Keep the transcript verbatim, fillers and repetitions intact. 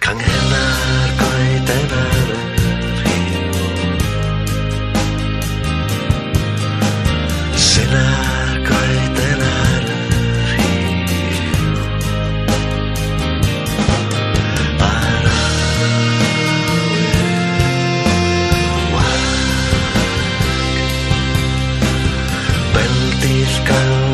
Anghena'r goeden ar y rhyw Sy'n ar goeden ar y rhyw Ar awyr wag Bendith gael